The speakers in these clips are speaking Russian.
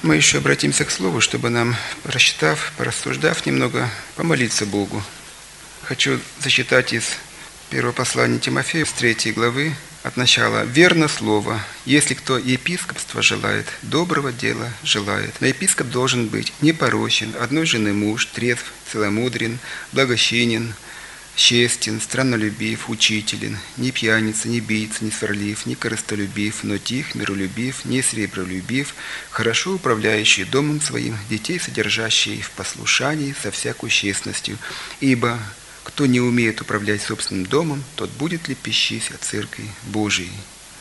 Мы еще обратимся к Слову, чтобы нам, прочитав, порассуждав немного, помолиться Богу. Хочу зачитать из первого послания Тимофею, с 3 главы, от начала. «Верно слово, если кто епископства желает, доброго дела желает. Но епископ должен быть непорочен, одной жены муж, трезв, целомудрен, благочинен, честен, страннолюбив, учителен, не пьяница, не бийца, не сварлив, не корыстолюбив, но тих, миролюбив, не сребролюбив, хорошо управляющий домом своим, детей содержащий в послушании со всякой честностью. Ибо кто не умеет управлять собственным домом, тот будет лепещись от церкви Божией».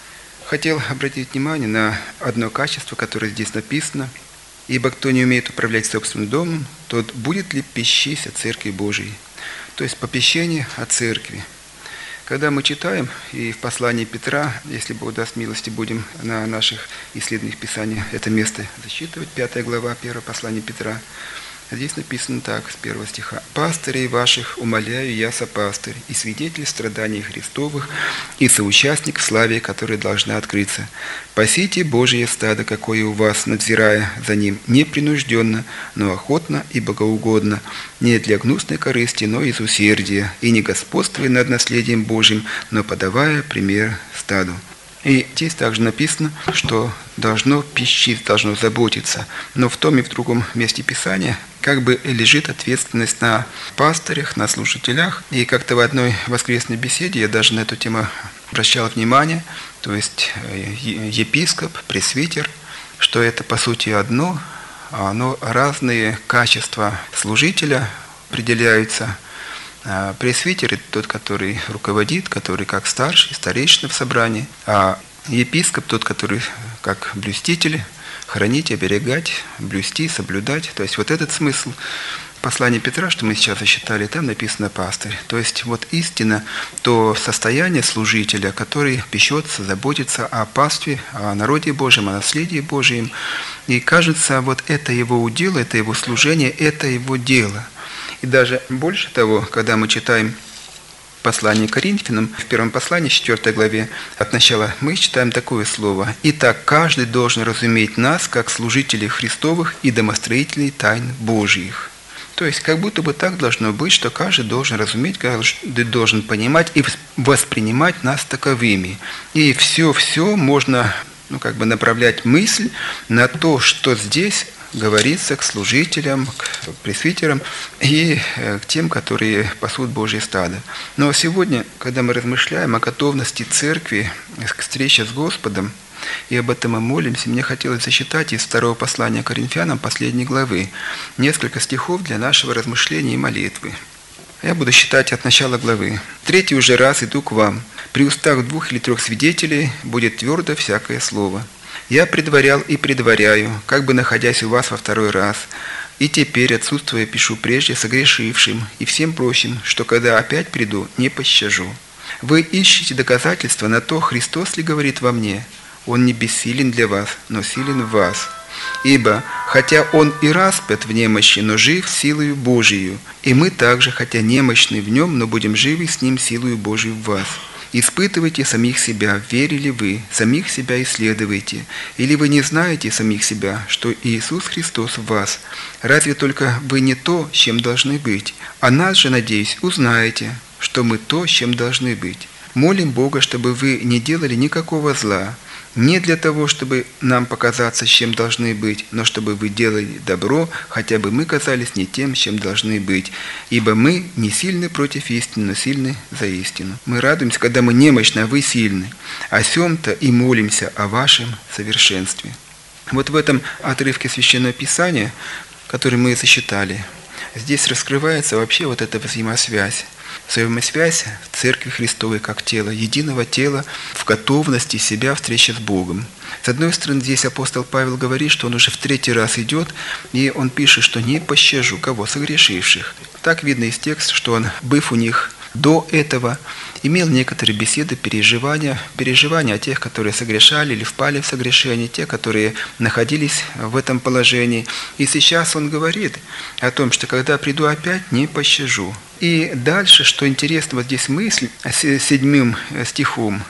Хотел обратить внимание на одно качество, которое здесь написано. «Ибо кто не умеет управлять собственным домом, тот будет лепещись от церкви Божией». То есть попечение о церкви. Когда мы читаем, и в послании Петра, если Бог даст милости, будем на наших исследованиях Писания это место зачитывать, 5 глава, 1 послание Петра, здесь написано так, с 1 стиха. «Пастырей ваших умоляю я, сопастырь, и свидетель страданий Христовых, и соучастник в славе, которая должна открыться. Пасите Божие стадо, какое у вас, надзирая за ним, непринужденно, но охотно и богоугодно, не для гнусной корысти, но из усердия, и не господствуя над наследием Божьим, но подавая пример стаду». И здесь также написано, что должно пищить, должно заботиться. Но в том и в другом месте Писания как бы лежит ответственность на пастырях, на служителях. И как-то в одной воскресной беседе я даже на эту тему обращал внимание, то есть епископ, пресвитер, что это по сути одно, но разные качества служителя определяются. Пресвитер – это тот, который руководит, который как старший, старейшина в собрании, а епископ – тот, который как блюститель, хранить, оберегать, блюсти, соблюдать. То есть вот этот смысл послания Петра, что мы сейчас зачитали, там написано «пастырь». То есть вот истина, то состояние служителя, который печется, заботится о пастве, о народе Божьем, о наследии Божьем. И кажется, вот это его удел, это его служение, это его дело. И даже больше того, когда мы читаем послание Коринфянам, в первом послании, 4 главе, от начала, мы читаем такое слово: «Итак, каждый должен разуметь нас, как служителей Христовых и домостроителей тайн Божьих». То есть, как будто бы так должно быть, что каждый должен разуметь, каждый должен понимать и воспринимать нас таковыми. И все можно, направлять мысль на то, что здесь говорится к служителям, к пресвитерам и к тем, которые пасут Божье стадо. Но сегодня, когда мы размышляем о готовности церкви к встрече с Господом, и об этом мы молимся, мне хотелось зачитать из 2 послания Коринфянам, последней главы, несколько стихов для нашего размышления и молитвы. Я буду читать от начала главы. «Третий уже раз иду к вам. При устах 2 или 3 свидетелей будет твердо всякое слово. Я предварял и предваряю, как бы находясь у вас во 2 раз. И теперь, отсутствуя, пишу прежде согрешившим и всем прочим, что когда опять приду, не пощажу. Вы ищете доказательства на то, Христос ли говорит во мне. Он не бессилен для вас, но силен в вас. Ибо, хотя Он и распят в немощи, но жив силою Божией, и мы также, хотя немощны в Нем, но будем живы с Ним силою Божией в вас. Испытывайте самих себя, верили вы, самих себя исследуйте. Или вы не знаете самих себя, что Иисус Христос в вас? Разве только вы не то, чем должны быть? А нас же, надеюсь, узнаете, что мы то, чем должны быть. Молим Бога, чтобы вы не делали никакого зла, не для того, чтобы нам показаться, чем должны быть, но чтобы вы делали добро, хотя бы мы казались не тем, чем должны быть. Ибо мы не сильны против истины, но сильны за истину. Мы радуемся, когда мы немощны, а вы сильны. О сем-то и молимся о вашем совершенстве». Вот в этом отрывке Священного Писания, который мы зачитали, здесь раскрывается вообще вот эта взаимосвязь. Взаимосвязь в Церкви Христовой как тела, единого тела в готовности себя встречи с Богом. С одной стороны, здесь апостол Павел говорит, что он уже в 3 раз идет, и он пишет, что не пощажу кого? Согрешивших. Так видно из текста, что он, быв у них до этого, имел некоторые беседы, переживания о тех, которые согрешали или впали в согрешение, те, которые находились в этом положении. И сейчас он говорит о том, что когда приду опять, не пощажу. И дальше, что интересно, вот здесь мысль с 7 стихом,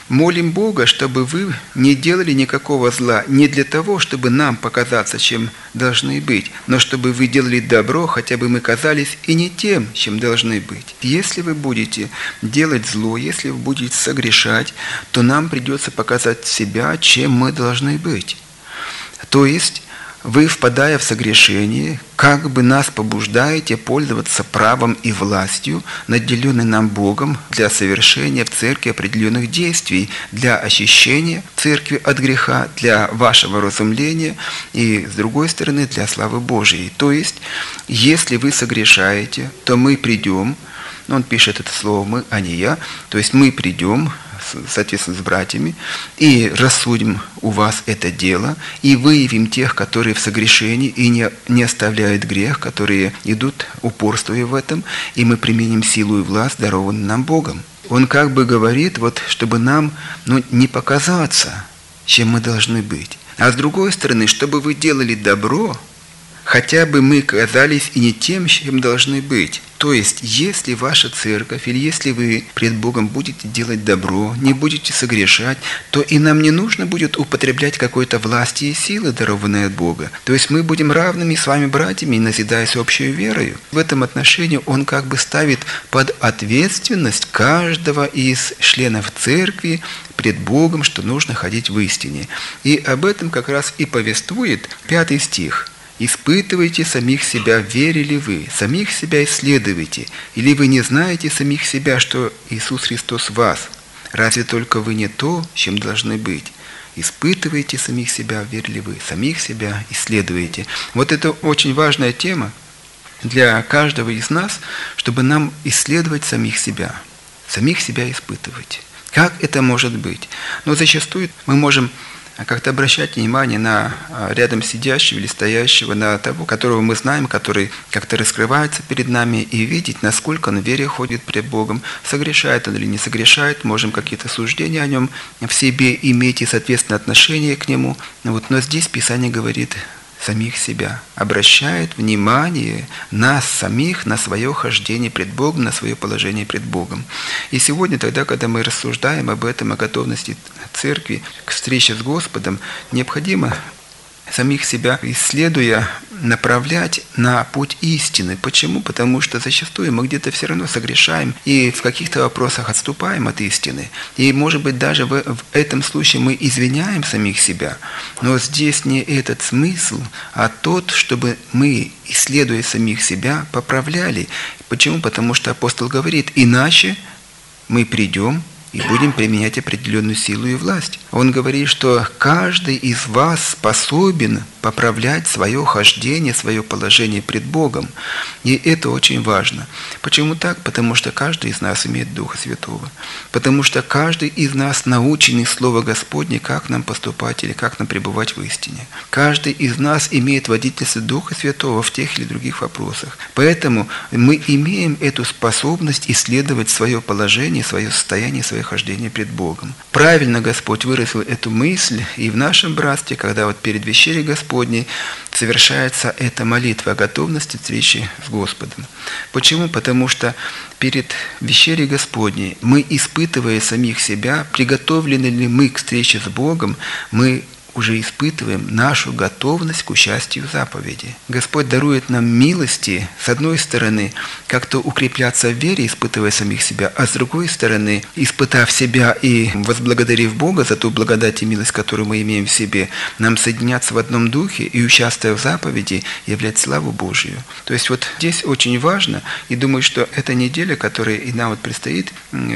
Молим Бога, чтобы вы не делали никакого зла, не для того, чтобы нам показаться, чем должны быть, но чтобы вы делали добро, хотя бы мы казались и не тем, чем должны быть. Если вы будете делать зло, если вы будете согрешать, то нам придется показать себя, чем мы должны быть. То есть, вы, впадая в согрешение, как бы нас побуждаете пользоваться правом и властью, наделенной нам Богом для совершения в церкви определенных действий, для очищения церкви от греха, для вашего разумления и, с другой стороны, для славы Божией. То есть, если вы согрешаете, то мы придем, он пишет это слово «мы», а не «я», то есть мы придем, соответственно, с братьями, и рассудим у вас это дело, и выявим тех, которые в согрешении и не оставляют грех, которые идут, упорствуя в этом, и мы применим силу и власть, дарованную нам Богом. Он как бы говорит, вот, чтобы нам не показаться, чем мы должны быть. А с другой стороны, чтобы вы делали добро, хотя бы мы казались и не тем, чем должны быть. То есть, если ваша церковь или если вы пред Богом будете делать добро, не будете согрешать, то и нам не нужно будет употреблять какой-то власти и силы, дарованные от Бога. То есть, мы будем равными с вами братьями, назидаясь общей верою. В этом отношении он как бы ставит под ответственность каждого из членов церкви пред Богом, что нужно ходить в истине. И об этом как раз и повествует 5 стих. «Испытывайте самих себя, верили вы, самих себя исследуйте, или вы не знаете самих себя, что Иисус Христос в вас? Разве только вы не то, чем должны быть? Испытывайте самих себя, верили вы, самих себя исследуйте». Вот это очень важная тема для каждого из нас, чтобы нам исследовать самих себя испытывать. Как это может быть? Но зачастую мы можем как-то обращать внимание на рядом сидящего или стоящего, на того, которого мы знаем, который как-то раскрывается перед нами, и видеть, насколько он в вере ходит пред Богом, согрешает он или не согрешает, можем какие-то суждения о нем в себе иметь и, соответственно, отношение к нему. Но здесь Писание говорит самих себя, обращает внимание нас самих на свое хождение пред Богом, на свое положение пред Богом. И сегодня, тогда, когда мы рассуждаем об этом, о готовности церкви к встрече с Господом, необходимо самих себя, исследуя, направлять на путь истины. Почему? Потому что зачастую мы где-то все равно согрешаем и в каких-то вопросах отступаем от истины. И, может быть, даже в этом случае мы извиняем самих себя. Но здесь не этот смысл, а тот, чтобы мы, исследуя самих себя, поправляли. Почему? Потому что апостол говорит, иначе мы придем и будем применять определенную силу и власть. Он говорит, что каждый из вас способен поправлять свое хождение, свое положение пред Богом. И это очень важно. Почему так? Потому что каждый из нас имеет Духа Святого. Потому что каждый из нас научен Слово Господне, как нам поступать или как нам пребывать в истине. Каждый из нас имеет водительство Духа Святого в тех или других вопросах. Поэтому мы имеем эту способность исследовать свое положение, свое состояние, свое хождение пред Богом. Правильно Господь выразил эту мысль и в нашем братстве, когда вот перед вечерей Господней совершается эта молитва о готовности встречи с Господом. Почему? Потому что перед вечерей Господней мы, испытывая самих себя, приготовлены ли мы к встрече с Богом, мы уже испытываем нашу готовность к участию в заповеди. Господь дарует нам милости, с одной стороны, как-то укрепляться в вере, испытывая самих себя, а с другой стороны, испытав себя и возблагодарив Бога за ту благодать и милость, которую мы имеем в себе, нам соединяться в одном духе и, участвуя в заповеди, являть славу Божию. То есть вот здесь очень важно, и думаю, что эта неделя, которая и нам вот предстоит,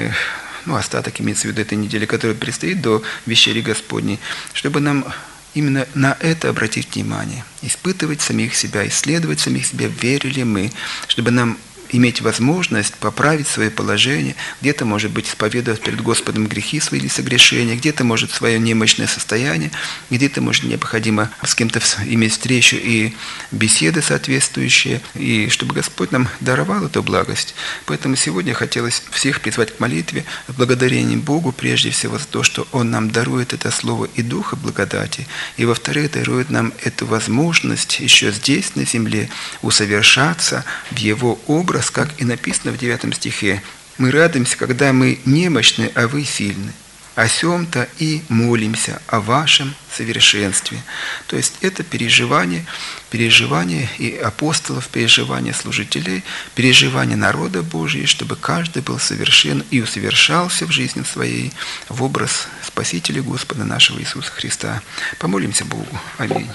остаток имеется в виду этой недели, которая предстоит до вечери Господней, чтобы нам именно на это обратить внимание, испытывать самих себя, исследовать самих себя, верили мы, чтобы нам иметь возможность поправить свое положение, где-то, может быть, исповедовать перед Господом грехи свои или согрешения, где-то, может, свое немощное состояние, где-то, может, необходимо с кем-то иметь встречу и беседы соответствующие, и чтобы Господь нам даровал эту благость. Поэтому сегодня хотелось всех призвать к молитве, с благодарением Богу, прежде всего, за то, что Он нам дарует это слово и духа благодати, и, во-вторых, дарует нам эту возможность еще здесь, на земле, усовершаться в Его образ, как и написано в 9 стихе. «Мы радуемся, когда мы немощны, а вы сильны». о сем-то и молимся о вашем совершенстве». То есть это переживание и апостолов, переживание служителей, переживание народа Божия, чтобы каждый был совершен и усовершался в жизни своей в образ Спасителя Господа нашего Иисуса Христа. Помолимся Богу. Аминь.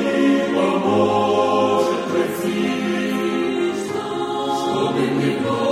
Чтобы не